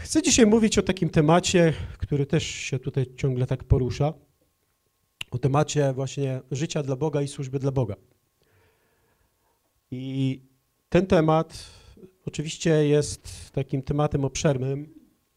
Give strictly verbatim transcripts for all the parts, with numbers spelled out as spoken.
Chcę dzisiaj mówić o takim temacie, który też się tutaj ciągle tak porusza, o temacie właśnie życia dla Boga i służby dla Boga. I ten temat oczywiście jest takim tematem obszernym,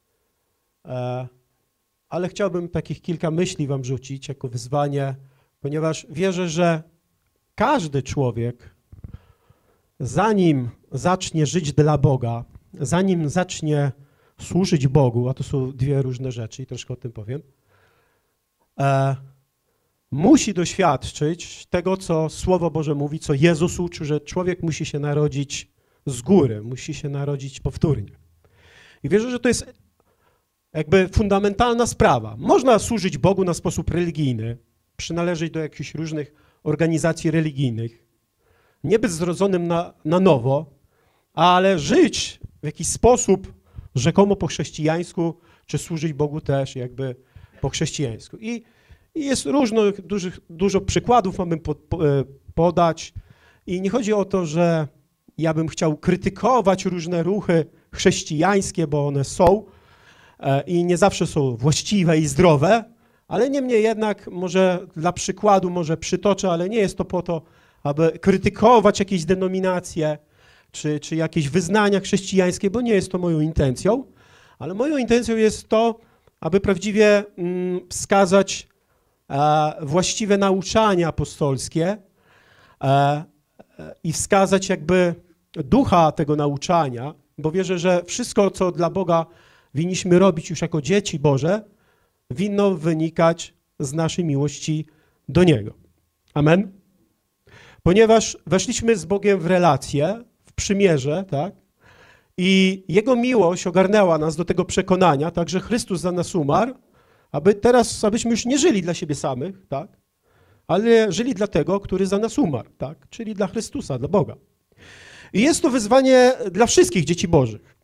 ale chciałbym takich kilka myśli wam rzucić jako wyzwanie, ponieważ wierzę, że każdy człowiek, zanim zacznie żyć dla Boga, zanim zacznie służyć Bogu, a to są dwie różne rzeczy i troszkę o tym powiem, e, musi doświadczyć tego, co Słowo Boże mówi, co Jezus uczył, że człowiek musi się narodzić z góry, musi się narodzić powtórnie. I wierzę, że to jest jakby fundamentalna sprawa. Można służyć Bogu na sposób religijny, przynależeć do jakichś różnych organizacji religijnych, nie być zrodzonym na, na nowo, ale żyć w jakiś sposób rzekomo po chrześcijańsku, czy służyć Bogu też jakby po chrześcijańsku. I, i jest różno, dużo, dużo przykładów mamy po, po, podać i nie chodzi o to, że ja bym chciał krytykować różne ruchy chrześcijańskie, bo one są e, i nie zawsze są właściwe i zdrowe, ale niemniej jednak może dla przykładu może przytoczę, ale nie jest to po to, aby krytykować jakieś denominacje, czy, czy jakieś wyznania chrześcijańskie, bo nie jest to moją intencją, ale moją intencją jest to, aby prawdziwie mm, wskazać e, właściwe nauczania apostolskie e, e, i wskazać jakby ducha tego nauczania, bo wierzę, że wszystko, co dla Boga winniśmy robić już jako dzieci Boże, winno wynikać z naszej miłości do Niego. Amen? Ponieważ weszliśmy z Bogiem w relację, w przymierze, tak? I Jego miłość ogarnęła nas do tego przekonania, tak, że Chrystus za nas umarł, aby teraz, abyśmy już nie żyli dla siebie samych, tak? Ale żyli dla tego, który za nas umarł, tak? Czyli dla Chrystusa, dla Boga. I jest to wyzwanie dla wszystkich dzieci Bożych.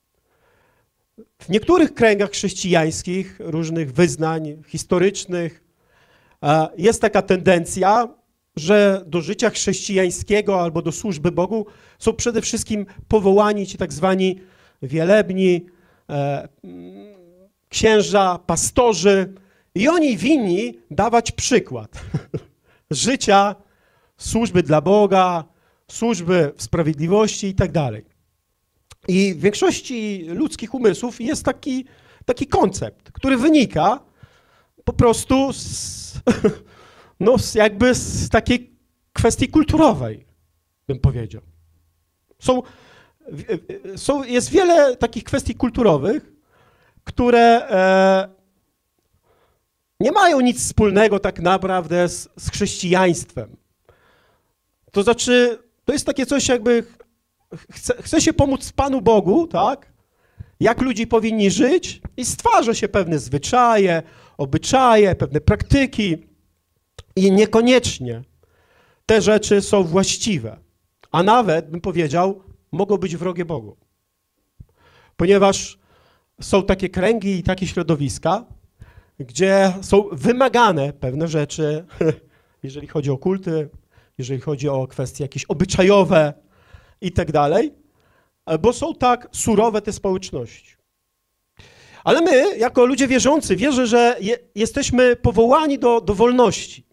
W niektórych kręgach chrześcijańskich, różnych wyznań historycznych jest taka tendencja, że do życia chrześcijańskiego albo do służby Bogu są przede wszystkim powołani ci tak zwani wielebni, e, księża, pastorzy i oni winni dawać przykład życia, służby dla Boga, służby w sprawiedliwości i tak dalej. I w większości ludzkich umysłów jest taki, taki koncept, który wynika po prostu z, no, jakby z takiej kwestii kulturowej, bym powiedział. Są, są, jest wiele takich kwestii kulturowych, które e, nie mają nic wspólnego tak naprawdę z, z chrześcijaństwem. To znaczy, to jest takie coś jakby, chce, chce się pomóc Panu Bogu, tak? Jak ludzie powinni żyć i stwarza się pewne zwyczaje, obyczaje, pewne praktyki i niekoniecznie te rzeczy są właściwe, a nawet, bym powiedział, mogą być wrogie Bogu. Ponieważ są takie kręgi i takie środowiska, gdzie są wymagane pewne rzeczy, jeżeli chodzi o kulty, jeżeli chodzi o kwestie jakieś obyczajowe i tak dalej, bo są tak surowe te społeczności. Ale my, jako ludzie wierzący, wierzę, że je, jesteśmy powołani do, do wolności.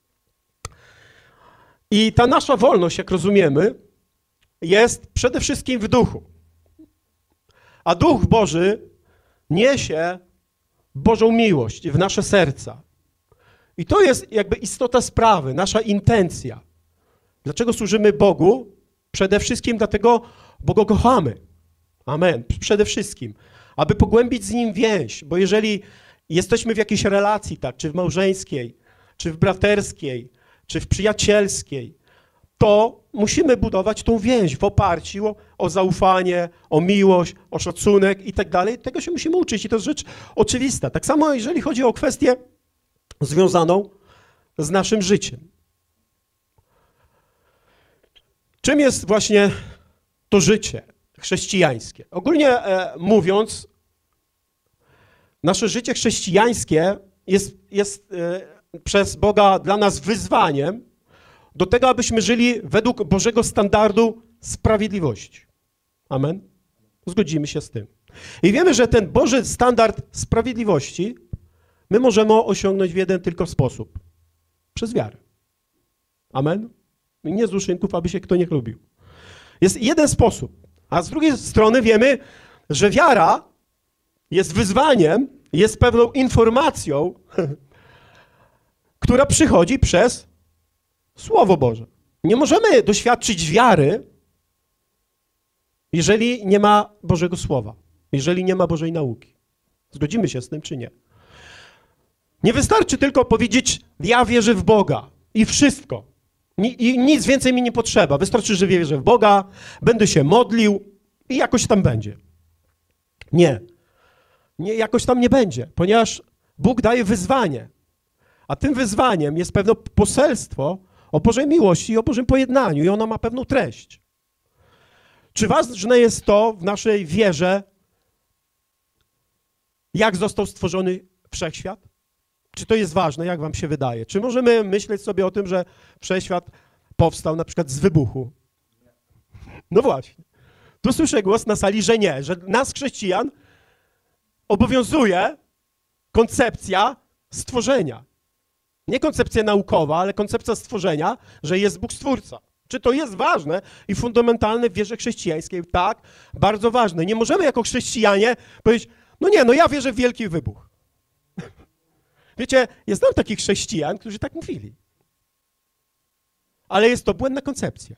I ta nasza wolność, jak rozumiemy, jest przede wszystkim w duchu. A Duch Boży niesie Bożą miłość w nasze serca. I to jest jakby istota sprawy, nasza intencja. Dlaczego służymy Bogu? Przede wszystkim dlatego, bo Go kochamy. Amen. Przede wszystkim. Aby pogłębić z Nim więź, bo jeżeli jesteśmy w jakiejś relacji, tak, czy w małżeńskiej, czy w braterskiej, czy w przyjacielskiej, to musimy budować tą więź w oparciu o, o zaufanie, o miłość, o szacunek i tak dalej. Tego się musimy uczyć i to jest rzecz oczywista. Tak samo jeżeli chodzi o kwestię związaną z naszym życiem. Czym jest właśnie to życie chrześcijańskie? Ogólnie e, mówiąc, nasze życie chrześcijańskie jest, jest e, przez Boga dla nas wyzwaniem do tego, abyśmy żyli według Bożego standardu sprawiedliwości. Amen? Zgodzimy się z tym. I wiemy, że ten Boży standard sprawiedliwości my możemy osiągnąć w jeden tylko sposób. Przez wiarę. Amen? I nie z uszynków, aby się kto nie chlubił. Jest jeden sposób. A z drugiej strony wiemy, że wiara jest wyzwaniem, jest pewną informacją, która przychodzi przez Słowo Boże. Nie możemy doświadczyć wiary, jeżeli nie ma Bożego Słowa, jeżeli nie ma Bożej nauki. Zgodzimy się z tym, czy nie? Nie wystarczy tylko powiedzieć, ja wierzę w Boga i wszystko. I nic więcej mi nie potrzeba. Wystarczy, że wierzę w Boga, będę się modlił i jakoś tam będzie. Nie. Nie, jakoś tam nie będzie, ponieważ Bóg daje wyzwanie. A tym wyzwaniem jest pewne poselstwo o Bożej miłości i o Bożym pojednaniu i ono ma pewną treść. Czy ważne jest to w naszej wierze, jak został stworzony wszechświat? Czy to jest ważne, jak wam się wydaje? Czy możemy myśleć sobie o tym, że wszechświat powstał na przykład z wybuchu? No właśnie. Tu słyszę głos na sali, że nie, że nas chrześcijan obowiązuje koncepcja stworzenia. Nie koncepcja naukowa, ale koncepcja stworzenia, że jest Bóg Stwórca. Czy to jest ważne i fundamentalne w wierze chrześcijańskiej? Tak, bardzo ważne. Nie możemy jako chrześcijanie powiedzieć, no nie, no ja wierzę w wielki wybuch. Wiecie, ja znam takich chrześcijan, którzy tak mówili. Ale jest to błędna koncepcja.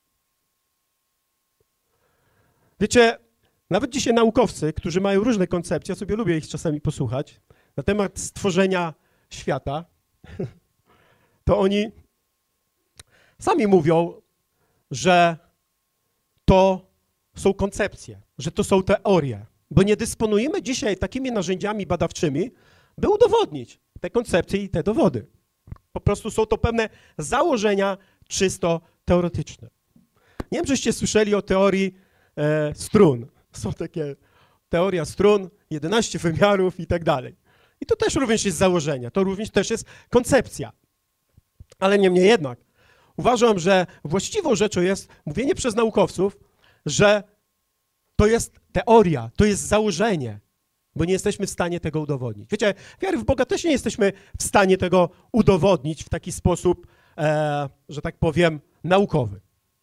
Wiecie, nawet dzisiaj naukowcy, którzy mają różne koncepcje, ja sobie lubię ich czasami posłuchać, na temat stworzenia świata, to oni sami mówią, że to są koncepcje, że to są teorie, bo nie dysponujemy dzisiaj takimi narzędziami badawczymi, by udowodnić te koncepcje i te dowody. Po prostu są to pewne założenia czysto teoretyczne. Nie wiem, żeście słyszeli o teorii e, strun. Są takie teoria strun, jedenaście wymiarów i tak dalej. I to też również jest założenie, to również też jest koncepcja. Ale niemniej jednak uważam, że właściwą rzeczą jest mówienie przez naukowców, że to jest teoria, to jest założenie, bo nie jesteśmy w stanie tego udowodnić. Wiecie, wiary w Boga też nie jesteśmy w stanie tego udowodnić w taki sposób, e, że tak powiem, naukowy.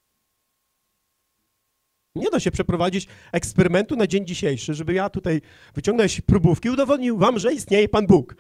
Nie da się przeprowadzić eksperymentu na dzień dzisiejszy, żeby ja tutaj wyciągnął jakieś próbówki i udowodnił wam, że istnieje Pan Bóg.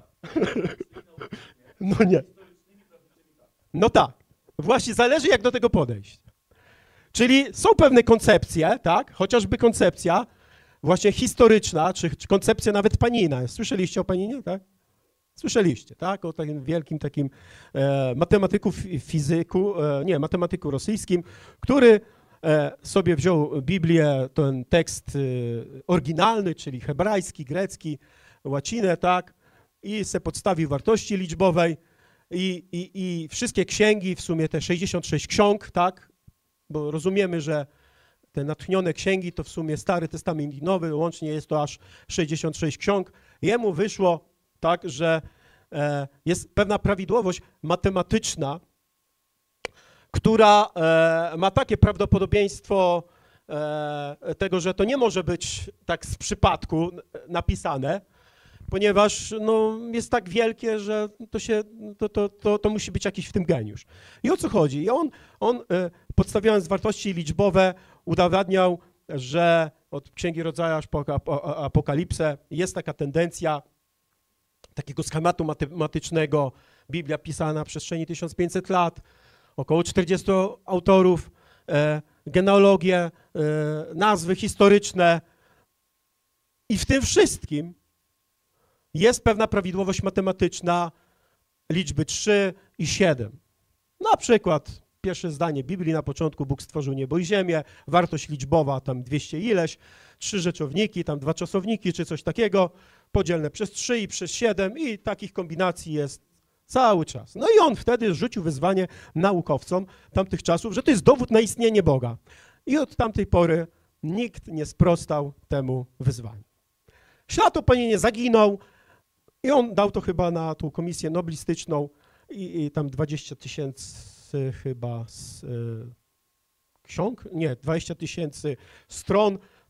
No nie. No tak. Właśnie zależy, jak do tego podejść. Czyli są pewne koncepcje, tak? Chociażby koncepcja właśnie historyczna, czy, czy koncepcja nawet Panina. Słyszeliście o Paninie, tak? Słyszeliście, tak? O takim wielkim takim e, matematyku, fizyku, e, nie, matematyku rosyjskim, który e, sobie wziął Biblię, ten tekst e, oryginalny, czyli hebrajski, grecki, łacinę, tak? I se podstawił wartości liczbowej i, i, i wszystkie księgi, w sumie te sześćdziesiąt sześć ksiąg, tak? Bo rozumiemy, że te natchnione księgi to w sumie Stary Testament i Nowy, łącznie jest to aż sześćdziesiąt sześć ksiąg. Jemu wyszło tak, że e, jest pewna prawidłowość matematyczna, która e, ma takie prawdopodobieństwo e, tego, że to nie może być tak z przypadku napisane, ponieważ no, jest tak wielkie, że to, się, to, to, to, to musi być jakiś w tym geniusz. I o co chodzi? I on, on e, podstawiając wartości liczbowe, udowadniał, że od Księgi Rodzaju aż po Apokalipsę jest taka tendencja takiego schematu matematycznego. Biblia pisana na przestrzeni tysiąc pięćset lat, około czterdziestu autorów, e, genealogie, e, nazwy historyczne. I w tym wszystkim jest pewna prawidłowość matematyczna liczby trzy i siedem. Na przykład pierwsze zdanie Biblii na początku Bóg stworzył niebo i ziemię, wartość liczbowa tam dwieście ileś, trzy rzeczowniki, tam dwa czasowniki czy coś takiego, podzielne przez trzy i przez siedem i takich kombinacji jest cały czas. No i on wtedy rzucił wyzwanie naukowcom tamtych czasów, że to jest dowód na istnienie Boga. I od tamtej pory nikt nie sprostał temu wyzwaniu. Świat o Paninie zaginął i on dał to chyba na tą komisję noblistyczną i, i tam dwadzieścia tysięcy chyba z, y, ksiąg, nie, dwadzieścia tysięcy stron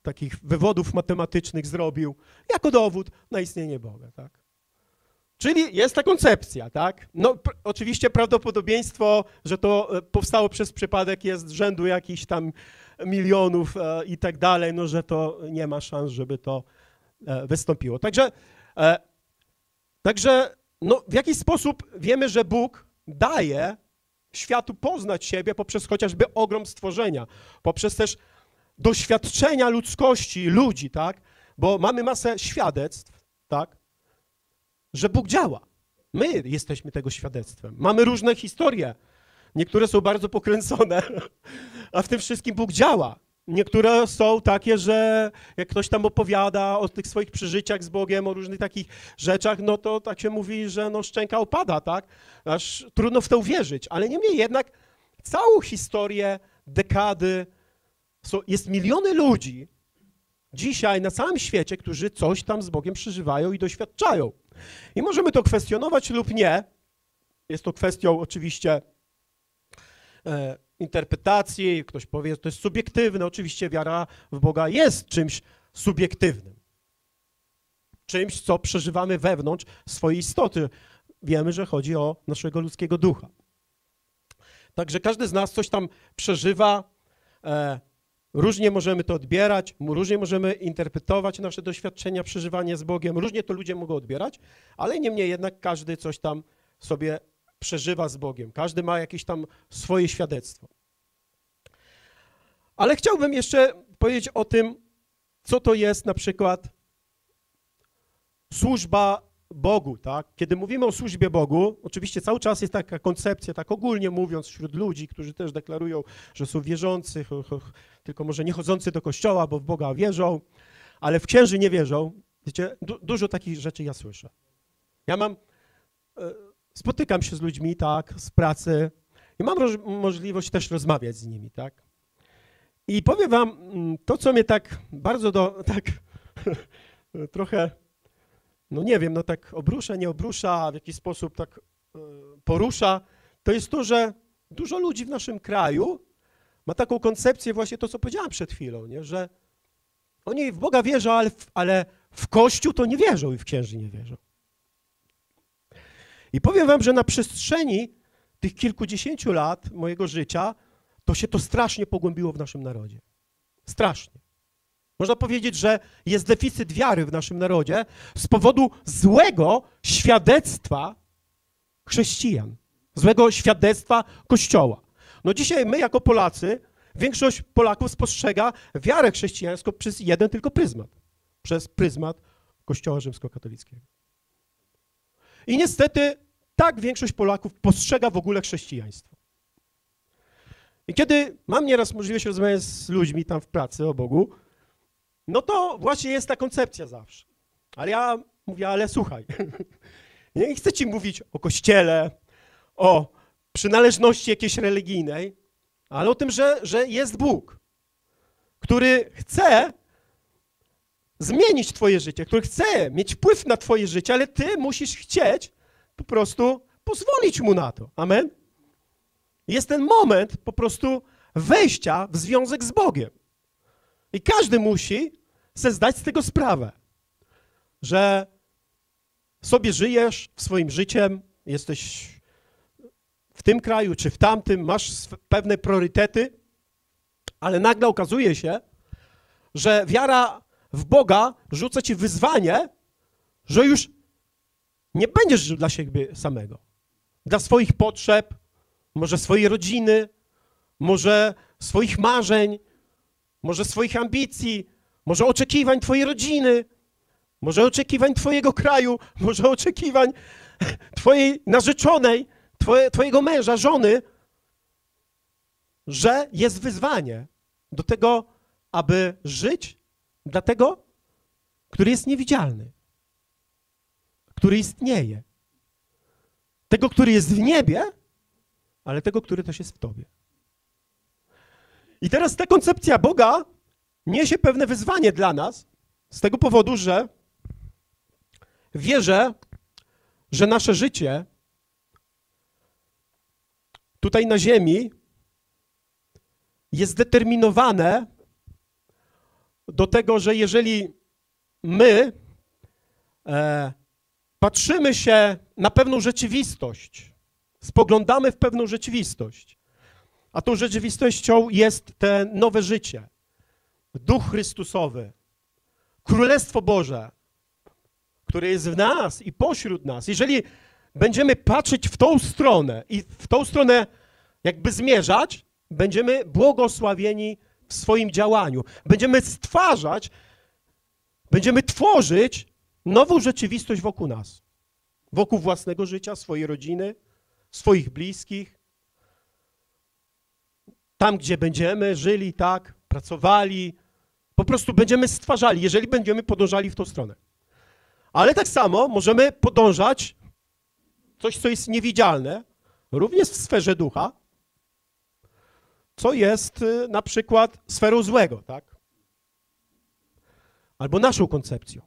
takich wywodów matematycznych zrobił jako dowód na istnienie Boga, tak? Czyli jest ta koncepcja, tak? No oczywiście prawdopodobieństwo, że to powstało przez przypadek jest rzędu jakichś tam milionów e, i tak dalej, no że to nie ma szans, żeby to e, wystąpiło. Także, e, także no, w jakiś sposób wiemy, że Bóg daje światu poznać siebie poprzez chociażby ogrom stworzenia, poprzez też doświadczenia ludzkości, ludzi, tak? Bo mamy masę świadectw, tak? Że Bóg działa. My jesteśmy tego świadectwem. Mamy różne historie. Niektóre są bardzo pokręcone, a w tym wszystkim Bóg działa. Niektóre są takie, że jak ktoś tam opowiada o tych swoich przeżyciach z Bogiem, o różnych takich rzeczach, no to tak się mówi, że no szczęka opada, tak? Aż trudno w to uwierzyć. Ale niemniej jednak całą historię, dekady, są, jest miliony ludzi dzisiaj na całym świecie, którzy coś tam z Bogiem przeżywają i doświadczają. I możemy to kwestionować lub nie. Jest to kwestią oczywiście e, interpretacji. Ktoś powie, że to jest subiektywne. Oczywiście wiara w Boga jest czymś subiektywnym. Czymś, co przeżywamy wewnątrz swojej istoty. Wiemy, że chodzi o naszego ludzkiego ducha. Także każdy z nas coś tam przeżywa. E, Różnie możemy to odbierać, różnie możemy interpretować nasze doświadczenia, przeżywanie z Bogiem, różnie to ludzie mogą odbierać, ale niemniej jednak każdy coś tam sobie przeżywa z Bogiem. Każdy ma jakieś tam swoje świadectwo. Ale chciałbym jeszcze powiedzieć o tym, co to jest na przykład służba Bogu, tak? Kiedy mówimy o służbie Bogu, oczywiście cały czas jest taka koncepcja, tak ogólnie mówiąc, wśród ludzi, którzy też deklarują, że są wierzący, tylko może nie chodzący do kościoła, bo w Boga wierzą, ale w księży nie wierzą. Wiecie, du dużo takich rzeczy ja słyszę. Ja mam, spotykam się z ludźmi, tak, z pracy i mam możliwość też rozmawiać z nimi, tak? I powiem wam, to co mnie tak bardzo do, tak trochę, no nie wiem, no tak obrusza, nie obrusza, w jakiś sposób tak porusza, to jest to, że dużo ludzi w naszym kraju ma taką koncepcję właśnie to, co powiedziałem przed chwilą, nie? Że oni w Boga wierzą, ale w, ale w Kościół to nie wierzą i w księży nie wierzą. I powiem wam, że na przestrzeni tych kilkudziesięciu lat mojego życia to się to strasznie pogłębiło w naszym narodzie. Strasznie. Można powiedzieć, że jest deficyt wiary w naszym narodzie z powodu złego świadectwa chrześcijan, złego świadectwa Kościoła. No dzisiaj my jako Polacy, większość Polaków spostrzega wiarę chrześcijańską przez jeden tylko pryzmat. Przez pryzmat Kościoła rzymskokatolickiego. I niestety tak większość Polaków postrzega w ogóle chrześcijaństwo. I kiedy mam nieraz możliwość rozmawiać z ludźmi tam w pracy o Bogu, no to właśnie jest ta koncepcja zawsze. Ale ja mówię, ale słuchaj, nie chcę ci mówić o Kościele, o przynależności jakiejś religijnej, ale o tym, że, że jest Bóg, który chce zmienić twoje życie, który chce mieć wpływ na twoje życie, ale ty musisz chcieć po prostu pozwolić mu na to. Amen? Jest ten moment po prostu wejścia w związek z Bogiem. I każdy musi sobie zdać z tego sprawę, że sobie żyjesz swoim życiem, jesteś w tym kraju czy w tamtym, masz pewne priorytety, ale nagle okazuje się, że wiara w Boga rzuca ci wyzwanie, że już nie będziesz żył dla siebie samego, dla swoich potrzeb, może swojej rodziny, może swoich marzeń, może swoich ambicji, może oczekiwań twojej rodziny, może oczekiwań twojego kraju, może oczekiwań twojej narzeczonej, twoje, twojego męża, żony, że jest wyzwanie do tego, aby żyć dla tego, który jest niewidzialny, który istnieje, tego, który jest w niebie, ale tego, który też jest w tobie. I teraz ta koncepcja Boga niesie pewne wyzwanie dla nas z tego powodu, że wierzę, że nasze życie tutaj na ziemi jest zdeterminowane do tego, że jeżeli my e, patrzymy się na pewną rzeczywistość, spoglądamy w pewną rzeczywistość, a tą rzeczywistością jest te nowe życie, Duch Chrystusowy, Królestwo Boże, które jest w nas i pośród nas. Jeżeli będziemy patrzeć w tą stronę i w tą stronę jakby zmierzać, będziemy błogosławieni w swoim działaniu. Będziemy stwarzać, będziemy tworzyć nową rzeczywistość wokół nas. Wokół własnego życia, swojej rodziny, swoich bliskich. Tam, gdzie będziemy żyli, tak, pracowali, po prostu będziemy stwarzali, jeżeli będziemy podążali w tą stronę. Ale tak samo możemy podążać coś, co jest niewidzialne, również w sferze ducha, co jest y, na przykład sferą złego, tak? Albo naszą koncepcją.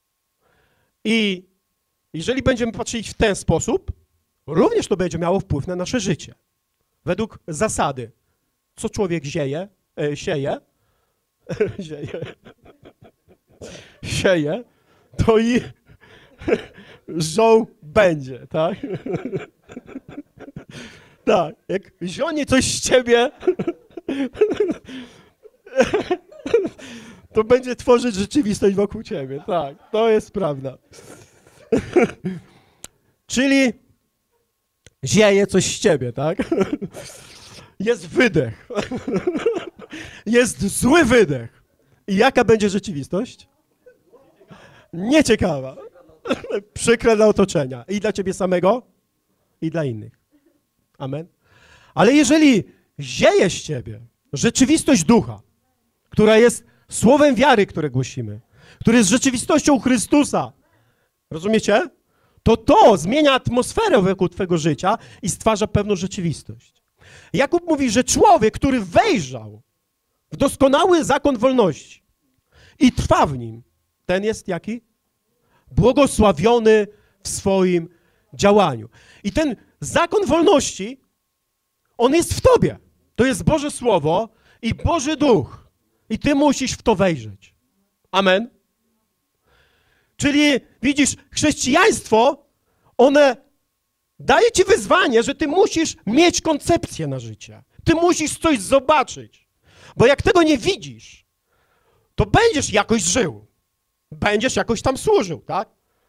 I jeżeli będziemy patrzeć w ten sposób, również to będzie miało wpływ na nasze życie. Według zasady, co człowiek zieje, e, sieje, sieje, sieje, to i żął będzie, tak? Tak, jak zionie coś z ciebie, to będzie tworzyć rzeczywistość wokół ciebie, tak, to jest prawda. Czyli zieje coś z ciebie, tak? Jest wydech. Jest zły wydech. I jaka będzie rzeczywistość? Nieciekawa. Przykre dla otoczenia. I dla ciebie samego, i dla innych. Amen. Ale jeżeli zieje z ciebie rzeczywistość ducha, która jest słowem wiary, które głosimy, które jest rzeczywistością Chrystusa, rozumiecie? To to zmienia atmosferę wokół twojego życia i stwarza pewną rzeczywistość. Jakub mówi, że człowiek, który wejrzał w doskonały zakon wolności i trwa w nim, ten jest jaki? Błogosławiony w swoim działaniu. I ten zakon wolności, on jest w tobie. To jest Boże Słowo i Boży Duch. I ty musisz w to wejrzeć. Amen. Czyli widzisz, chrześcijaństwo, one daje ci wyzwanie, że ty musisz mieć koncepcję na życie. Ty musisz coś zobaczyć. Bo jak tego nie widzisz, to będziesz jakoś żył. Będziesz jakoś tam służył, tak?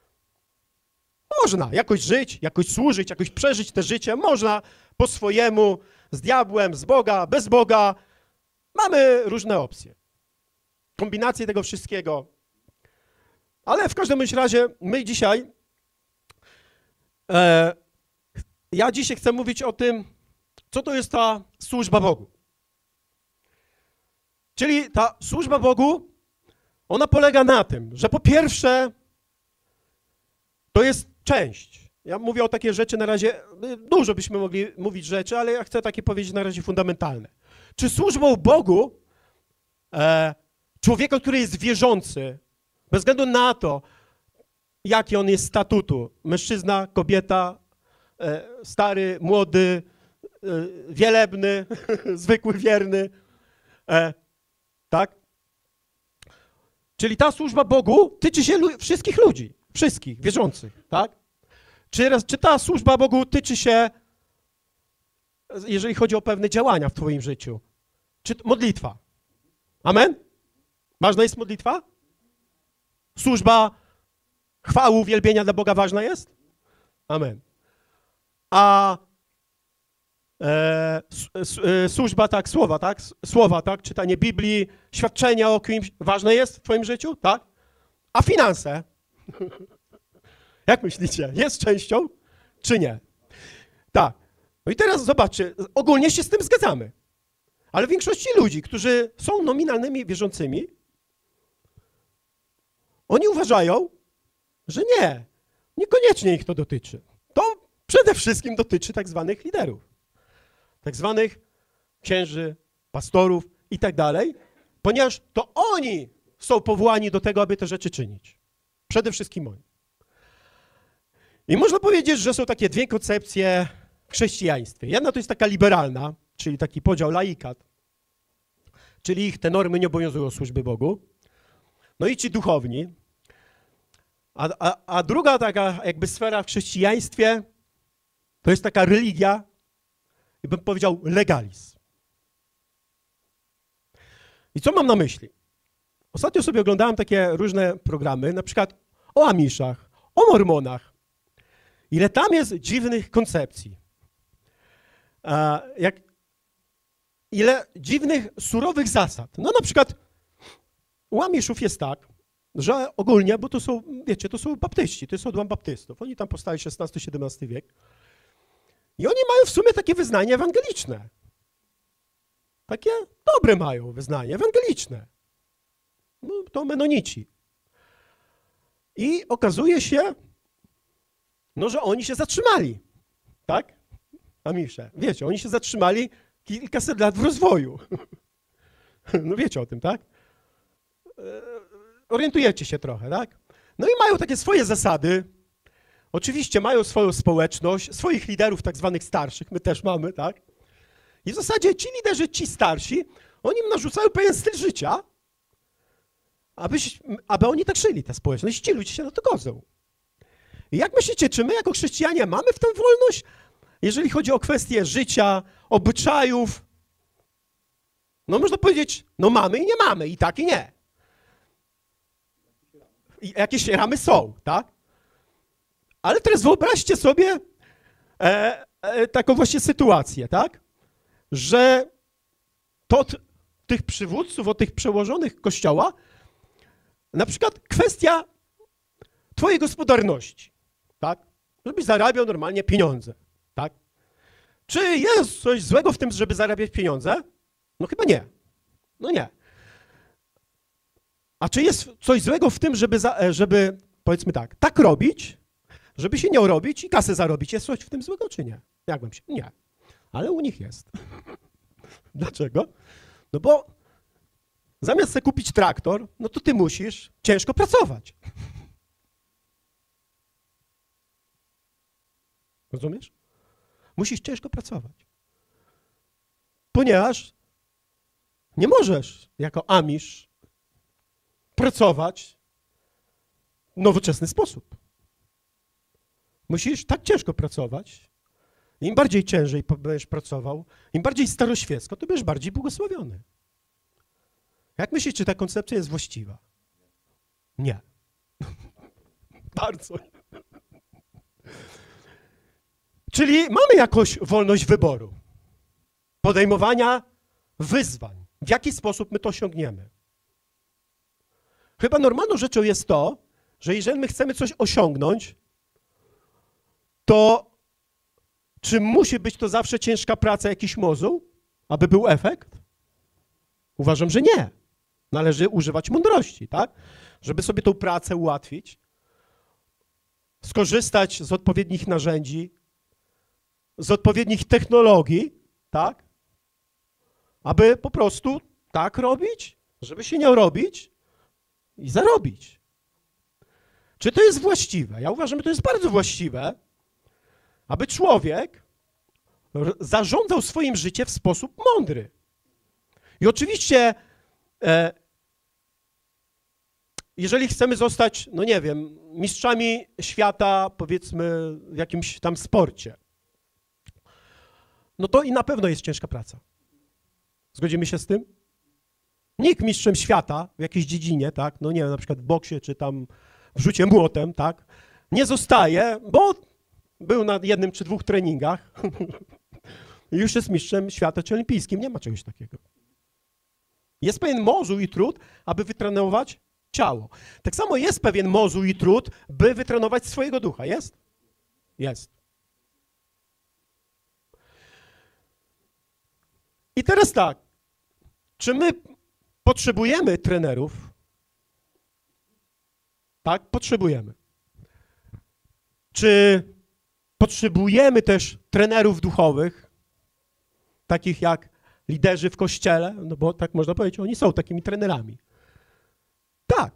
Można jakoś żyć, jakoś służyć, jakoś przeżyć te życie. Można po swojemu, z diabłem, z Boga, bez Boga. Mamy różne opcje. Kombinacje tego wszystkiego. Ale w każdym bądź razie my dzisiaj, e, ja dzisiaj chcę mówić o tym, co to jest ta służba Bogu. Czyli ta służba Bogu, ona polega na tym, że po pierwsze to jest część. Ja mówię o takie rzeczy na razie, dużo byśmy mogli mówić rzeczy, ale ja chcę takie powiedzieć na razie fundamentalne. Czy służbą Bogu e, człowieka, który jest wierzący, bez względu na to, jaki on jest statutu, mężczyzna, kobieta, e, stary, młody, e, wielebny, zwykły, wierny, e, tak? Czyli ta służba Bogu tyczy się lu- wszystkich ludzi, wszystkich wierzących, tak? Czy, czy ta służba Bogu tyczy się, jeżeli chodzi o pewne działania w twoim życiu? Czy modlitwa? Amen? Ważna jest modlitwa? Służba chwały, uwielbienia dla Boga ważna jest? Amen. A e, s, e, służba, tak, słowa, tak? Słowa, tak? Czytanie Biblii, świadczenia o kimś ważne jest w twoim życiu? Tak? A finanse? Jak myślicie? Jest częścią, czy nie? Tak. No i teraz zobaczcie, ogólnie się z tym zgadzamy. Ale w większości ludzi, którzy są nominalnymi wierzącymi, oni uważają, że nie, niekoniecznie ich to dotyczy. To przede wszystkim dotyczy tak zwanych liderów, tak zwanych księży, pastorów i tak dalej, ponieważ to oni są powołani do tego, aby te rzeczy czynić. Przede wszystkim oni. I można powiedzieć, że są takie dwie koncepcje w chrześcijaństwie. Jedna to jest taka liberalna, czyli taki podział laikat, czyli ich te normy nie obowiązują służby Bogu. No i ci duchowni. A, a, a druga taka jakby sfera w chrześcijaństwie to jest taka religia, i bym powiedział legalizm. I co mam na myśli? Ostatnio sobie oglądałem takie różne programy, na przykład o Amiszach, o Mormonach. Ile tam jest dziwnych koncepcji. A jak, ile dziwnych, surowych zasad. No na przykład u Amiszów jest tak, że ogólnie, bo to są, wiecie, to są baptyści, to jest odłam baptystów. Oni tam powstali szesnasty siedemnasty wiek. I oni mają w sumie takie wyznanie ewangeliczne. Takie dobre mają wyznanie ewangeliczne. No, to menonici. I okazuje się, no, że oni się zatrzymali. Tak? Amisze. Wiecie, oni się zatrzymali kilkaset lat w rozwoju. No wiecie o tym, tak? Orientujecie się trochę, tak? No i mają takie swoje zasady. Oczywiście mają swoją społeczność, swoich liderów tak zwanych starszych, my też mamy, tak? I w zasadzie ci liderzy, ci starsi, oni im narzucają pewien styl życia, aby, aby oni tak żyli, ta społeczność, i ci ludzie się na to godzą. I jak myślicie, czy my jako chrześcijanie mamy w tym wolność, jeżeli chodzi o kwestie życia, obyczajów? No można powiedzieć, no mamy i nie mamy, i tak i nie. I jakieś ramy są, tak? Ale teraz wyobraźcie sobie e, e, taką właśnie sytuację, tak? Że to od tych przywódców, od tych przełożonych Kościoła, na przykład kwestia twojej gospodarności, tak? Żebyś zarabiał normalnie pieniądze, tak? Czy jest coś złego w tym, żeby zarabiać pieniądze? No chyba nie. No nie. A czy jest coś złego w tym, żeby, za, żeby powiedzmy tak, tak robić, żeby się nie robić i kasę zarobić? Jest coś w tym złego, czy nie? Jak wam się? Nie. Ale u nich jest. Dlaczego? No bo zamiast sobie kupić traktor, no to ty musisz ciężko pracować. Rozumiesz? Musisz ciężko pracować. Ponieważ nie możesz jako Amisz pracować w nowoczesny sposób. Musisz tak ciężko pracować. Im bardziej ciężej będziesz pracował, im bardziej staroświecko, to będziesz bardziej błogosławiony. Jak myślisz, czy ta koncepcja jest właściwa? Nie. Bardzo. Czyli mamy jakąś wolność wyboru, podejmowania wyzwań. W jaki sposób my to osiągniemy? Chyba normalną rzeczą jest to, że jeżeli my chcemy coś osiągnąć, to czy musi być to zawsze ciężka praca, jakiś mozuł, aby był efekt? Uważam, że nie. Należy używać mądrości, tak? Żeby sobie tą pracę ułatwić, skorzystać z odpowiednich narzędzi, z odpowiednich technologii, tak? Aby po prostu tak robić, żeby się nie robić i zarobić. Czy to jest właściwe? Ja uważam, że to jest bardzo właściwe, aby człowiek zarządzał swoim życiem w sposób mądry. I oczywiście, e, jeżeli chcemy zostać, no nie wiem, mistrzami świata, powiedzmy, w jakimś tam sporcie, no to i na pewno jest ciężka praca. Zgodzimy się z tym? Nikt mistrzem świata w jakiejś dziedzinie, tak, no nie wiem, na przykład w boksie, czy tam w rzucie młotem, tak, nie zostaje, bo był na jednym czy dwóch treningach i już jest mistrzem świata czy olimpijskim. Nie ma czegoś takiego. Jest pewien mozuł i trud, aby wytrenować ciało. Tak samo jest pewien mozuł i trud, by wytrenować swojego ducha. Jest? Jest. I teraz tak, czy my potrzebujemy trenerów? Tak, potrzebujemy. Czy potrzebujemy też trenerów duchowych, takich jak liderzy w Kościele? No bo tak można powiedzieć, oni są takimi trenerami. Tak.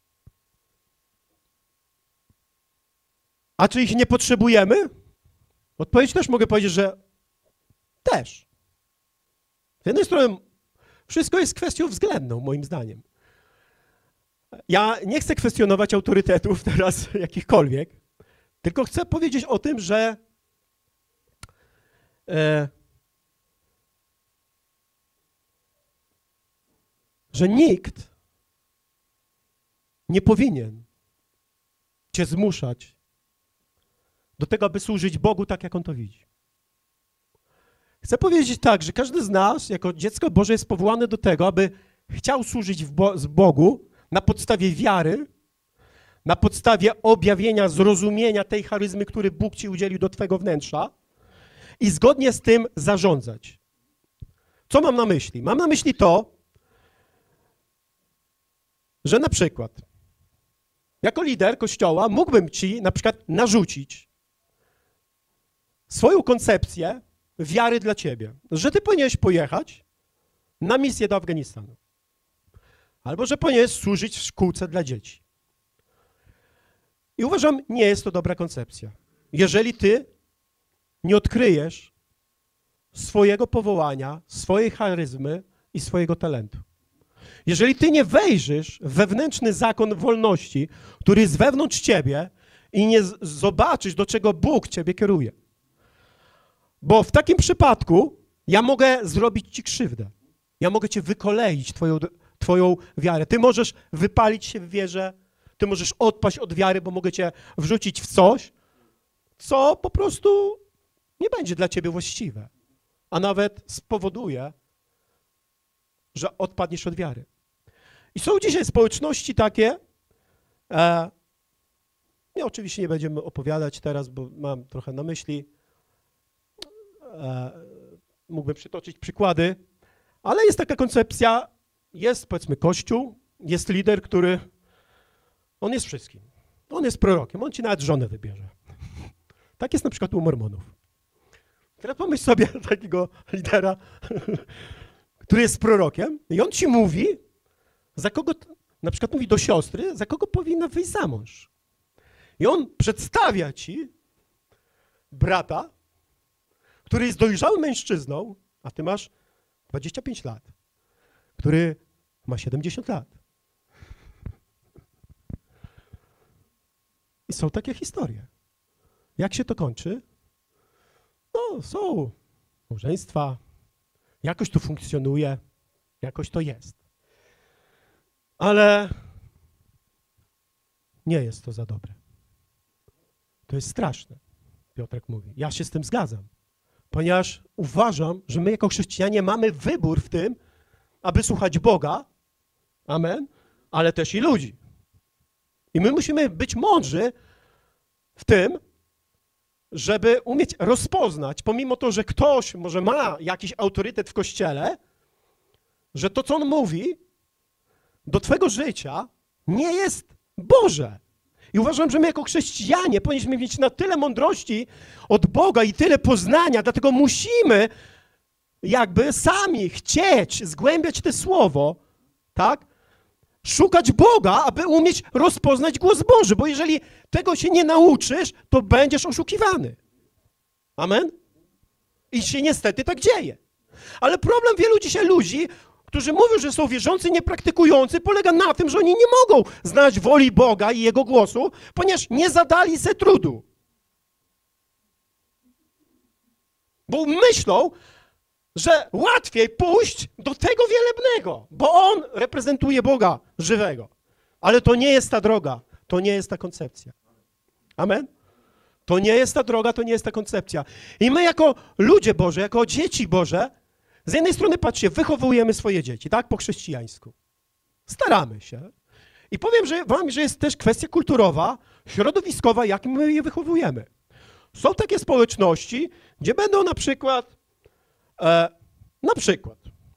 A czy ich nie potrzebujemy? Odpowiedź też mogę powiedzieć, że też. Z jednej strony wszystko jest kwestią względną, moim zdaniem. Ja nie chcę kwestionować autorytetów teraz jakichkolwiek, tylko chcę powiedzieć o tym, że e, że nikt nie powinien cię zmuszać do tego, aby służyć Bogu tak, jak On to widzi. Chcę powiedzieć tak, że każdy z nas, jako dziecko Boże, jest powołany do tego, aby chciał służyć w Bo- z Bogu na podstawie wiary, na podstawie objawienia, zrozumienia tej charyzmy, który Bóg ci udzielił do twego wnętrza i zgodnie z tym zarządzać. Co mam na myśli? Mam na myśli to, że na przykład jako lider Kościoła mógłbym ci na przykład narzucić swoją koncepcję wiary dla ciebie, że ty powinieneś pojechać na misję do Afganistanu. Albo że powinieneś służyć w szkółce dla dzieci. I uważam, nie jest to dobra koncepcja. Jeżeli ty nie odkryjesz swojego powołania, swojej charyzmy i swojego talentu. Jeżeli ty nie wejrzysz w wewnętrzny zakon wolności, który jest wewnątrz ciebie i nie z- zobaczysz, do czego Bóg ciebie kieruje. Bo w takim przypadku ja mogę zrobić ci krzywdę. Ja mogę cię wykoleić, twoją, twoją wiarę. Ty możesz wypalić się w wierze, ty możesz odpaść od wiary, bo mogę cię wrzucić w coś, co po prostu nie będzie dla ciebie właściwe, a nawet spowoduje, że odpadniesz od wiary. I są dzisiaj społeczności takie, e, nie, oczywiście nie będziemy opowiadać teraz, bo mam trochę na myśli, e, mógłbym przytoczyć przykłady, ale jest taka koncepcja, jest powiedzmy Kościół, jest lider, który, on jest wszystkim. On jest prorokiem, on ci nawet żonę wybierze. Tak jest na przykład u Mormonów. Teraz pomyśl sobie takiego lidera, który jest prorokiem i on ci mówi, za kogo, na przykład mówi do siostry, za kogo powinna wyjść za mąż. I on przedstawia ci brata, który jest dojrzałym mężczyzną, a ty masz dwadzieścia pięć lat, który ma siedemdziesiąt lat. I są takie historie. Jak się to kończy? No, są małżeństwa, jakoś to funkcjonuje, jakoś to jest. Ale nie jest to za dobre. To jest straszne, Piotrek mówi. Ja się z tym zgadzam, ponieważ uważam, że my jako chrześcijanie mamy wybór w tym, aby słuchać Boga, amen, ale też i ludzi. I my musimy być mądrzy w tym, żeby umieć rozpoznać, pomimo to, że ktoś może ma jakiś autorytet w Kościele, że to, co on mówi do twojego życia, nie jest Boże. I uważam, że my jako chrześcijanie powinniśmy mieć na tyle mądrości od Boga i tyle poznania, dlatego musimy jakby sami chcieć zgłębiać to słowo, tak? Szukać Boga, aby umieć rozpoznać głos Boży, bo jeżeli tego się nie nauczysz, to będziesz oszukiwany. Amen? I się niestety tak dzieje. Ale problem wielu dzisiaj ludzi, którzy mówią, że są wierzący, niepraktykujący, polega na tym, że oni nie mogą znać woli Boga i Jego głosu, ponieważ nie zadali se trudu. Bo myślą, że łatwiej pójść do tego wielebnego, bo On reprezentuje Boga żywego. Ale to nie jest ta droga, to nie jest ta koncepcja. Amen? To nie jest ta droga, to nie jest ta koncepcja. I my jako ludzie Boże, jako dzieci Boże, z jednej strony, patrzcie, wychowujemy swoje dzieci, tak, po chrześcijańsku. Staramy się. I powiem że wam, że jest też kwestia kulturowa, środowiskowa, jak my je wychowujemy. Są takie społeczności, gdzie będą na przykład, e, na przykład,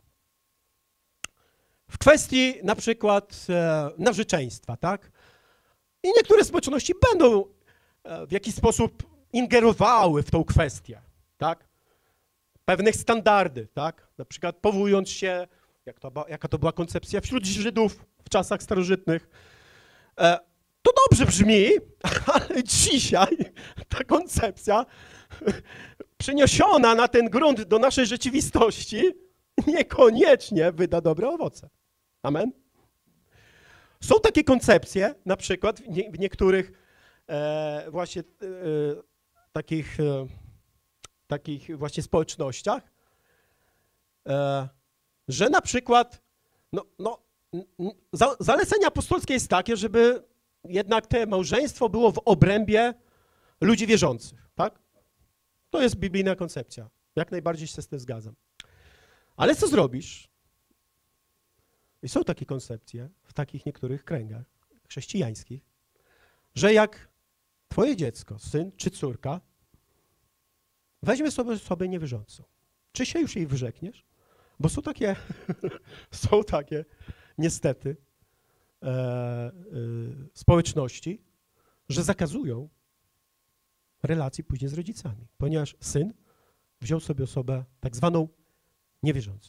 w kwestii na przykład e, narzeczeństwa, tak? I niektóre społeczności będą e, w jakiś sposób ingerowały w tą kwestię, tak? Pewnych standardy, tak? Na przykład powołując się, jak to, jaka to była koncepcja wśród Żydów w czasach starożytnych. E, to dobrze brzmi, ale dzisiaj ta koncepcja przeniesiona na ten grunt do naszej rzeczywistości niekoniecznie wyda dobre owoce. Amen? Są takie koncepcje, na przykład w, nie, w niektórych e, właśnie e, takich, e, takich właśnie społecznościach, e, że na przykład no, no, za, zalecenie apostolskie jest takie, żeby jednak to małżeństwo było w obrębie ludzi wierzących, tak? To jest biblijna koncepcja. Jak najbardziej się z tym zgadzam. Ale co zrobisz? I są takie koncepcje w takich niektórych kręgach chrześcijańskich, że jak twoje dziecko, syn czy córka weźmie sobie osobę niewierzącą, czy się już jej wyrzekniesz? Bo są takie, są takie niestety e, e, społeczności, że zakazują relacji później z rodzicami, ponieważ syn wziął sobie osobę tak zwaną niewierzącą.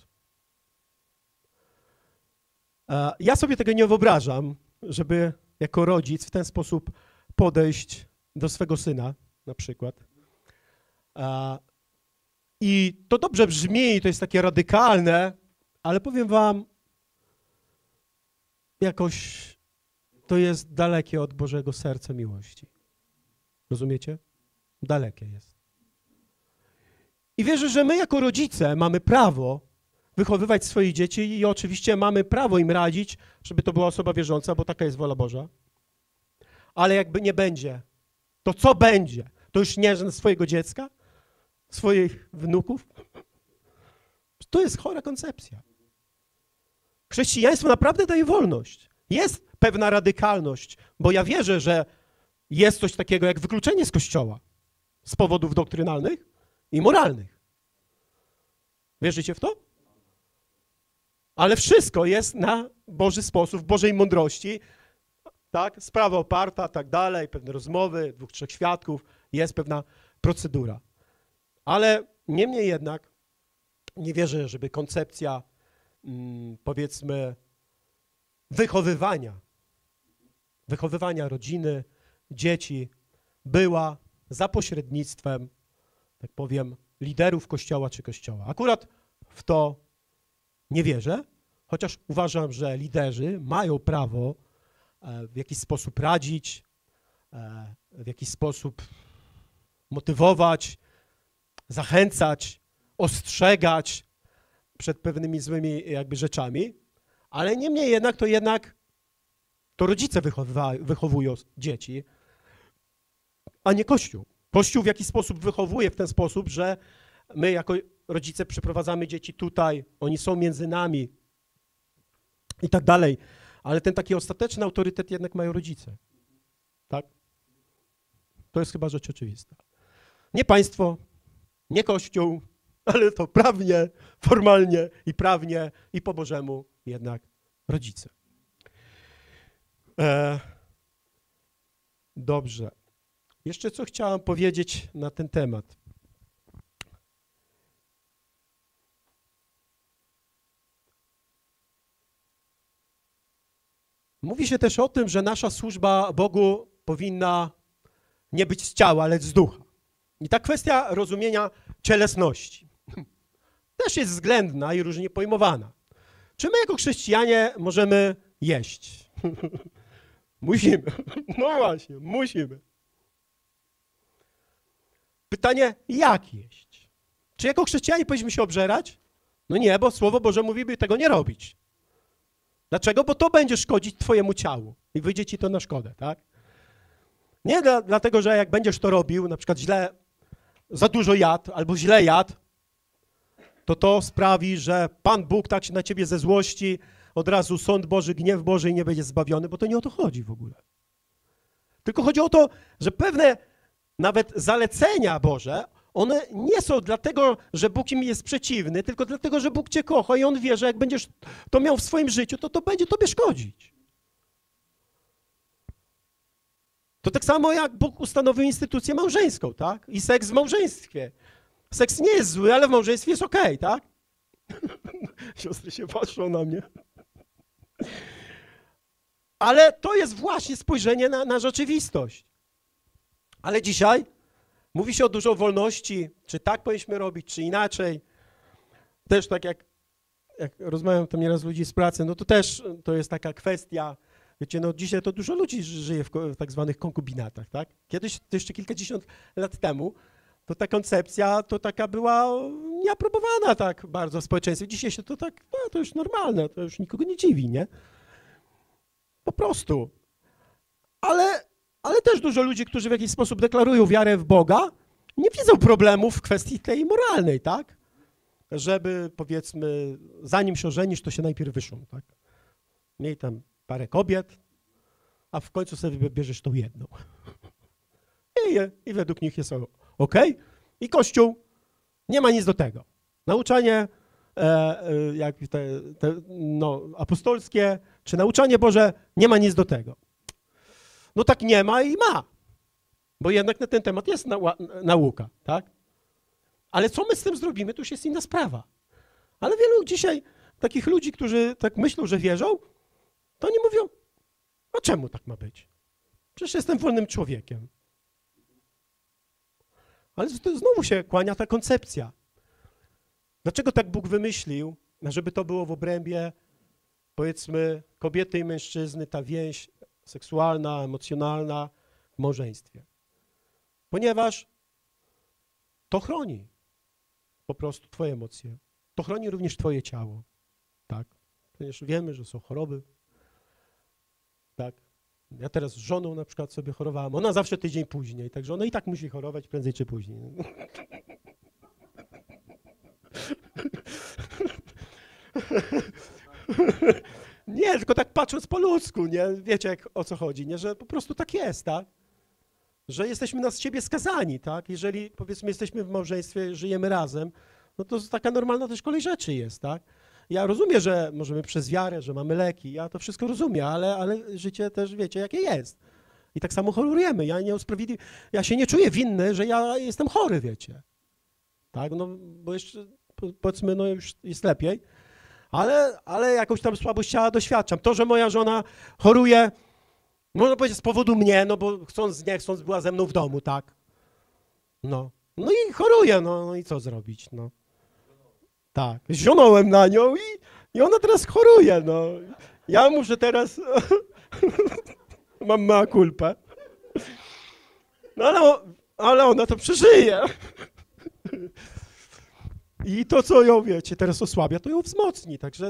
E, ja sobie tego nie wyobrażam, żeby jako rodzic w ten sposób podejść do swego syna na przykład. E, I to dobrze brzmi, to jest takie radykalne, ale powiem wam, jakoś to jest dalekie od Bożego serca miłości. Rozumiecie? Dalekie jest. I wierzę, że my jako rodzice mamy prawo wychowywać swoje dzieci i oczywiście mamy prawo im radzić, żeby to była osoba wierząca, bo taka jest wola Boża. Ale jakby nie będzie, to co będzie? To już nie żen swojego dziecka? Swoich wnuków? To jest chora koncepcja. Chrześcijaństwo naprawdę daje wolność. Jest pewna radykalność, bo ja wierzę, że jest coś takiego jak wykluczenie z Kościoła z powodów doktrynalnych i moralnych. Wierzycie w to? Ale wszystko jest na Boży sposób, w Bożej mądrości, tak? Sprawa oparta, tak dalej, pewne rozmowy, dwóch, trzech świadków, jest pewna procedura. Ale niemniej jednak nie wierzę, żeby koncepcja, mm, powiedzmy, wychowywania, wychowywania rodziny, dzieci była za pośrednictwem, tak powiem, liderów Kościoła czy Kościoła. Akurat w to nie wierzę, chociaż uważam, że liderzy mają prawo w jakiś sposób radzić, w jakiś sposób motywować, zachęcać, ostrzegać przed pewnymi złymi jakby rzeczami, ale niemniej jednak to jednak to rodzice wychowują dzieci, a nie Kościół. Kościół w jakiś sposób wychowuje w ten sposób, że my jako rodzice przyprowadzamy dzieci tutaj, oni są między nami i tak dalej, ale ten taki ostateczny autorytet jednak mają rodzice. Tak? To jest chyba rzecz oczywista. Nie państwo, nie Kościół, ale to prawnie, formalnie i prawnie i po Bożemu jednak rodzice. E, dobrze. Jeszcze co chciałem powiedzieć na ten temat. Mówi się też o tym, że nasza służba Bogu powinna nie być z ciała, lecz z ducha. I ta kwestia rozumienia cielesności też jest względna i różnie pojmowana. Czy my jako chrześcijanie możemy jeść? Musimy. No właśnie, musimy. Pytanie, jak jeść? Czy jako chrześcijanie powinniśmy się obżerać? No nie, bo Słowo Boże mówi, by tego nie robić. Dlaczego? Bo to będzie szkodzić twojemu ciału i wyjdzie ci to na szkodę, tak? Nie dla, dlatego, że jak będziesz to robił, na przykład źle, za dużo jadł albo źle jadł, to to sprawi, że Pan Bóg tak się na ciebie ze złości, od razu sąd Boży, gniew Boży i nie będzie zbawiony, bo to nie o to chodzi w ogóle. Tylko chodzi o to, że pewne nawet zalecenia Boże, one nie są dlatego, że Bóg im jest przeciwny, tylko dlatego, że Bóg cię kocha i On wie, że jak będziesz to miał w swoim życiu, to to będzie tobie szkodzić. To tak samo jak Bóg ustanowił instytucję małżeńską, tak? I seks w małżeństwie. Seks nie jest zły, ale w małżeństwie jest okej, okay, tak? Siostry się patrzą na mnie. Ale to jest właśnie spojrzenie na, na rzeczywistość. Ale dzisiaj mówi się o dużo wolności, czy tak powinniśmy robić, czy inaczej. Też tak jak, jak rozmawiam tam nieraz ludzi z pracy, no to też to jest taka kwestia, Wiecie, no dzisiaj to dużo ludzi żyje w, w tak zwanych konkubinatach, tak? Kiedyś, to jeszcze kilkadziesiąt lat temu, to ta koncepcja to taka była nieaprobowana tak bardzo w społeczeństwie. Dzisiaj się to tak, no to już normalne, to już nikogo nie dziwi, nie? Po prostu. Ale, ale też dużo ludzi, którzy w jakiś sposób deklarują wiarę w Boga, nie widzą problemów w kwestii tej moralnej, tak? Żeby, powiedzmy, zanim się ożenisz, to się najpierw wyszą, tak? Miej tam parę kobiet, a w końcu sobie wybierzesz tą jedną. I, i według nich jest ok. I Kościół nie ma nic do tego. Nauczanie e, e, jak te, te, no, apostolskie, czy nauczanie Boże nie ma nic do tego. No tak nie ma i ma. Bo jednak na ten temat jest nau nauka, tak? Ale co my z tym zrobimy, to już jest inna sprawa. Ale wielu dzisiaj takich ludzi, którzy tak myślą, że wierzą, to oni mówią, a czemu tak ma być? Przecież jestem wolnym człowiekiem. Ale to znowu się kłania ta koncepcja. Dlaczego tak Bóg wymyślił, żeby to było w obrębie, powiedzmy, kobiety i mężczyzny, ta więź seksualna, emocjonalna w małżeństwie? Ponieważ to chroni po prostu twoje emocje. To chroni również twoje ciało. Tak? Ponieważ wiemy, że są choroby. Tak? Ja teraz z żoną na przykład sobie chorowałem. Ona zawsze tydzień później, także ona i tak musi chorować prędzej czy później. Nie, tylko tak patrząc po ludzku, nie? Wiecie jak, o co chodzi, nie? Że po prostu tak jest, tak? Że jesteśmy na siebie skazani, tak? Jeżeli, powiedzmy, jesteśmy w małżeństwie, żyjemy razem, no to taka normalna też kolej rzeczy jest, tak? Ja rozumiem, że możemy przez wiarę, że mamy leki, ja to wszystko rozumiem, ale, ale życie też wiecie, jakie jest. I tak samo chorujemy. Ja nie usprawiedliwiam, ja się nie czuję winny, że ja jestem chory, wiecie. Tak, no bo jeszcze, powiedzmy, no już jest lepiej, ale, ale jakąś tam słabość ciała doświadczam. To, że moja żona choruje, można powiedzieć z powodu mnie, no bo chcąc, nie chcąc, była ze mną w domu, tak? No, no i choruje, no, no i co zrobić, no. Tak, zionąłem na nią i, i ona teraz choruje, no. Ja muszę teraz, mam mea culpa. No ale, ale ona to przeżyje. I to, co ją, wiecie, teraz osłabia, to ją wzmocni, także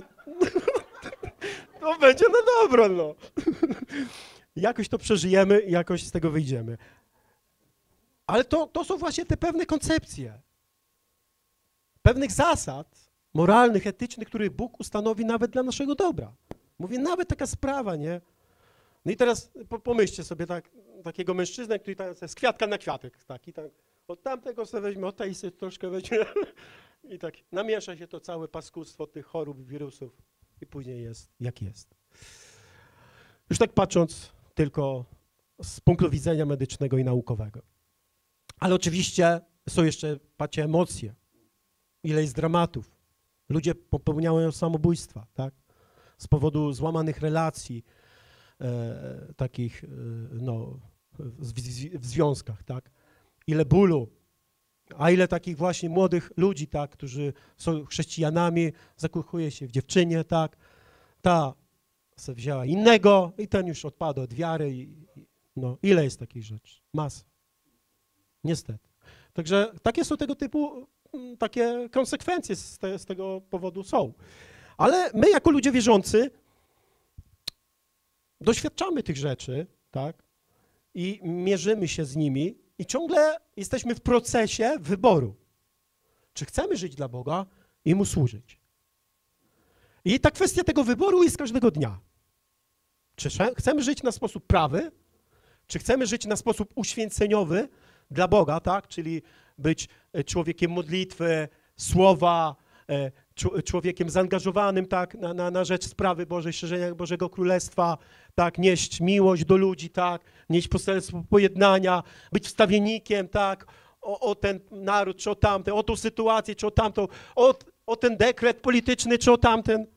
to będzie na dobro, no. Jakoś to przeżyjemy i jakoś z tego wyjdziemy. Ale to, to są właśnie te pewne koncepcje. Pewnych zasad moralnych, etycznych, które Bóg ustanowi nawet dla naszego dobra. Mówię, nawet taka sprawa, nie? No i teraz pomyślcie sobie tak, takiego mężczyznę, który tak z kwiatka na kwiatek, tak, i tak od tamtego sobie weźmie, od tej sobie troszkę weźmie i tak namiesza się to całe paskudstwo tych chorób, wirusów i później jest jak jest. Już tak patrząc tylko z punktu widzenia medycznego i naukowego. Ale oczywiście są jeszcze, patrzcie, emocje. Ile jest dramatów. Ludzie popełniają samobójstwa, tak? Z powodu złamanych relacji, e, takich, e, no, w, w, w związkach, tak? Ile bólu, a ile takich właśnie młodych ludzi, tak, którzy są chrześcijanami, zakochuje się w dziewczynie, tak? Ta se wzięła innego i ten już odpadł od wiary. I, no, ile jest takich rzeczy? Masa. Niestety. Także takie są tego typu, takie konsekwencje z, te, z tego powodu są. Ale my jako ludzie wierzący doświadczamy tych rzeczy, tak? I mierzymy się z nimi i ciągle jesteśmy w procesie wyboru. Czy chcemy żyć dla Boga i Mu służyć? I ta kwestia tego wyboru jest każdego dnia. Czy chcemy żyć na sposób prawy, czy chcemy żyć na sposób uświęceniowy dla Boga, tak? Czyli być człowiekiem modlitwy, słowa, człowiekiem zaangażowanym, tak? na, na, na rzecz sprawy Bożej, szerzenia Bożego Królestwa, tak? Nieść miłość do ludzi, tak? Nieść poselstwo pojednania, być wstawiennikiem, tak? O, o ten naród, czy o tamten, o tą sytuację, czy o tamtą, o, o ten dekret polityczny, czy o tamten.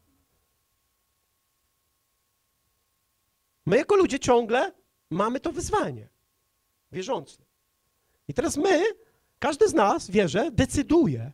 My jako ludzie ciągle mamy to wyzwanie, wierzący. I teraz my, każdy z nas, wierzę, decyduje,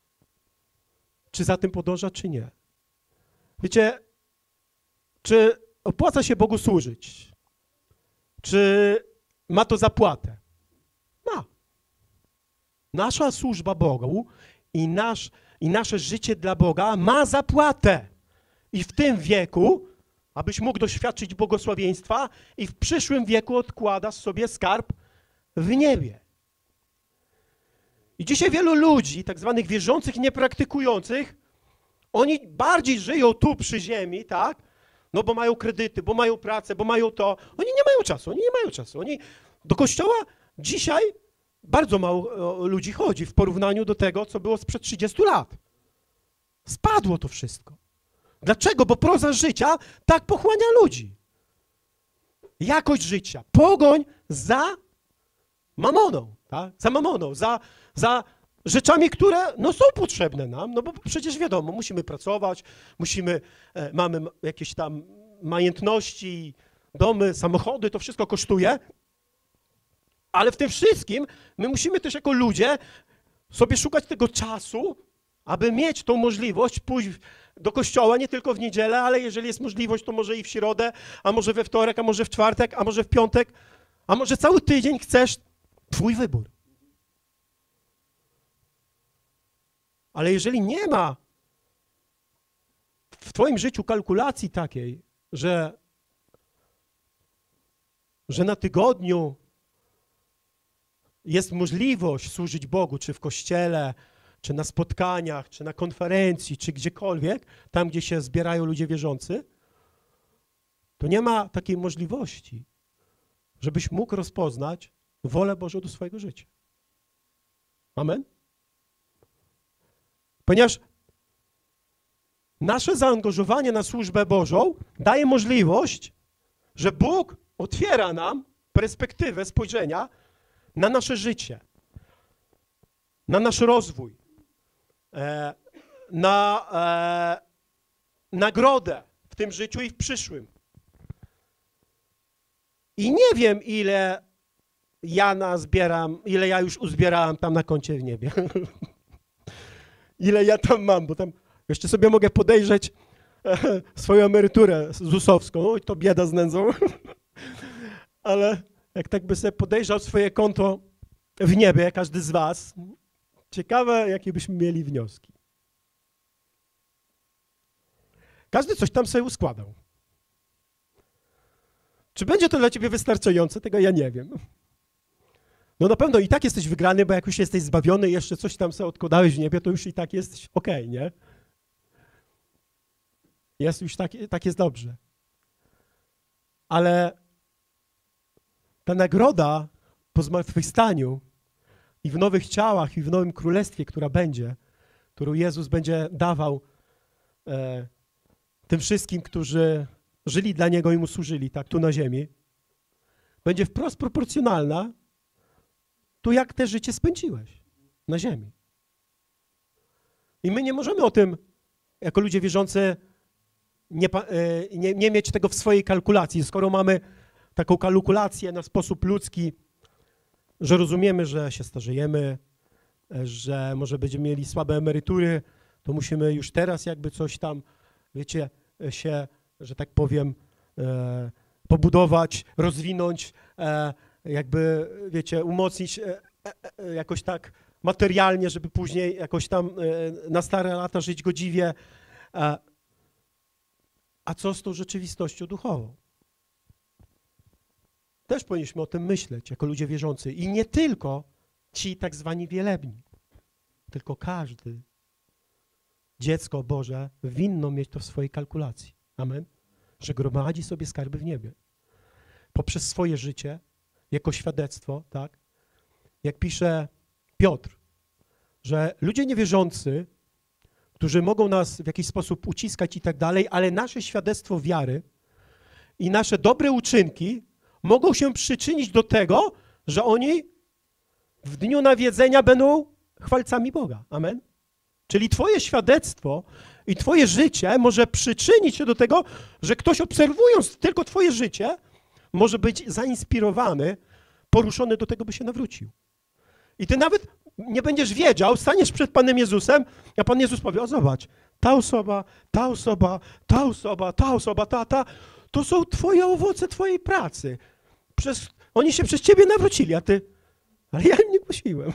czy za tym podąża, czy nie. Wiecie, czy opłaca się Bogu służyć? Czy ma to zapłatę? Ma. Nasza służba Bogu i, nasz, i nasze życie dla Boga ma zapłatę. I w tym wieku, abyś mógł doświadczyć błogosławieństwa, i w przyszłym wieku odkładasz sobie skarb w niebie. I dzisiaj wielu ludzi, tak zwanych wierzących i niepraktykujących, oni bardziej żyją tu przy ziemi, tak? No bo mają kredyty, bo mają pracę, bo mają to. Oni nie mają czasu, oni nie mają czasu. Oni do kościoła dzisiaj bardzo mało ludzi chodzi w porównaniu do tego, co było sprzed trzydziestu lat. Spadło to wszystko. Dlaczego? Bo proza życia tak pochłania ludzi. Jakość życia, pogoń za mamoną, tak? Za mamoną, za, za rzeczami, które no, są potrzebne nam, no bo przecież wiadomo, musimy pracować, musimy, e, mamy jakieś tam majątności, domy, samochody, to wszystko kosztuje, ale w tym wszystkim my musimy też jako ludzie sobie szukać tego czasu, aby mieć tą możliwość pójść do kościoła nie tylko w niedzielę, ale jeżeli jest możliwość, to może i w środę, a może we wtorek, a może w czwartek, a może w piątek, a może cały tydzień chcesz, twój wybór. Ale jeżeli nie ma w twoim życiu kalkulacji takiej, że, że na tygodniu jest możliwość służyć Bogu, czy w kościele, czy na spotkaniach, czy na konferencji, czy gdziekolwiek, tam gdzie się zbierają ludzie wierzący, to nie ma takiej możliwości, żebyś mógł rozpoznać wolę Bożą do swojego życia. Amen? Ponieważ nasze zaangażowanie na służbę Bożą daje możliwość, że Bóg otwiera nam perspektywę spojrzenia na nasze życie, na nasz rozwój, e, na e, nagrodę w tym życiu i w przyszłym. I nie wiem, ile ja nazbieram, ile ja już uzbierałem tam na koncie w niebie. Ile ja tam mam, bo tam jeszcze sobie mogę podejrzeć e, swoją emeryturę zusowską. Oj, to bieda z nędzą. Ale jak tak by sobie podejrzał swoje konto w niebie, każdy z was, ciekawe, jakie byśmy mieli wnioski. Każdy coś tam sobie uskładał. Czy będzie to dla ciebie wystarczające? Tego ja nie wiem. No na pewno i tak jesteś wygrany, bo jak już jesteś zbawiony i jeszcze coś tam sobie odkładałeś w niebie, to już i tak jesteś okej, nie? Jest już tak, tak jest dobrze. Ale ta nagroda po zmartwychwstaniu i w nowych ciałach, i w nowym królestwie, która będzie, którą Jezus będzie dawał e, tym wszystkim, którzy żyli dla Niego i Mu służyli, tak, tu na ziemi, będzie wprost proporcjonalna to, jak te życie spędziłeś na ziemi. I my nie możemy o tym, jako ludzie wierzący, nie, nie, nie mieć tego w swojej kalkulacji. Skoro mamy taką kalkulację na sposób ludzki, że rozumiemy, że się starzejemy, że może będziemy mieli słabe emerytury, to musimy już teraz jakby coś tam, wiecie, się, że tak powiem, e, pobudować, rozwinąć, e, jakby, wiecie, umocnić e, e, jakoś tak materialnie, żeby później jakoś tam e, na stare lata żyć godziwie. E, a co z tą rzeczywistością duchową? Też powinniśmy o tym myśleć jako ludzie wierzący. I nie tylko ci tak zwani wielebni, tylko każdy dziecko Boże winno mieć to w swojej kalkulacji. Amen? Że gromadzi sobie skarby w niebie. Poprzez swoje życie, jako świadectwo, tak? Jak pisze Piotr, że ludzie niewierzący, którzy mogą nas w jakiś sposób uciskać i tak dalej, ale nasze świadectwo wiary i nasze dobre uczynki mogą się przyczynić do tego, że oni w dniu nawiedzenia będą chwalcami Boga. Amen? Czyli twoje świadectwo i twoje życie może przyczynić się do tego, że ktoś obserwując tylko twoje życie może być zainspirowany, poruszony do tego, by się nawrócił. I ty nawet nie będziesz wiedział, staniesz przed Panem Jezusem, a Pan Jezus powie, o zobacz, ta osoba, ta osoba, ta osoba, ta osoba, ta, ta, To są twoje owoce twojej pracy. Przez, oni się przez ciebie nawrócili, a ty, ale ja im nie głosiłem.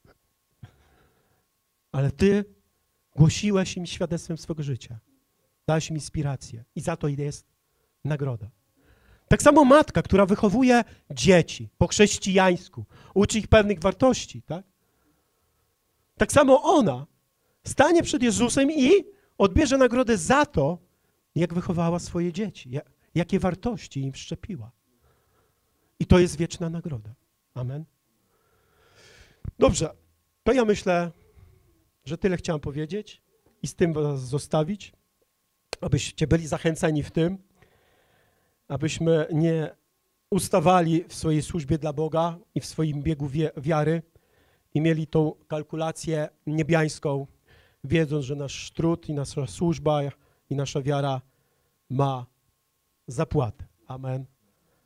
Ale ty głosiłeś im świadectwem swego życia. Dałeś im inspirację i za to jest nagroda. Tak samo matka, która wychowuje dzieci po chrześcijańsku, uczy ich pewnych wartości, tak? Tak samo ona stanie przed Jezusem i odbierze nagrodę za to, jak wychowała swoje dzieci, jakie wartości im wszczepiła. I to jest wieczna nagroda. Amen. Dobrze, to ja myślę, że tyle chciałem powiedzieć i z tym was zostawić, abyście byli zachęceni w tym, abyśmy nie ustawali w swojej służbie dla Boga i w swoim biegu wiary i mieli tą kalkulację niebiańską, wiedząc, że nasz trud i nasza służba i nasza wiara ma zapłatę. Amen.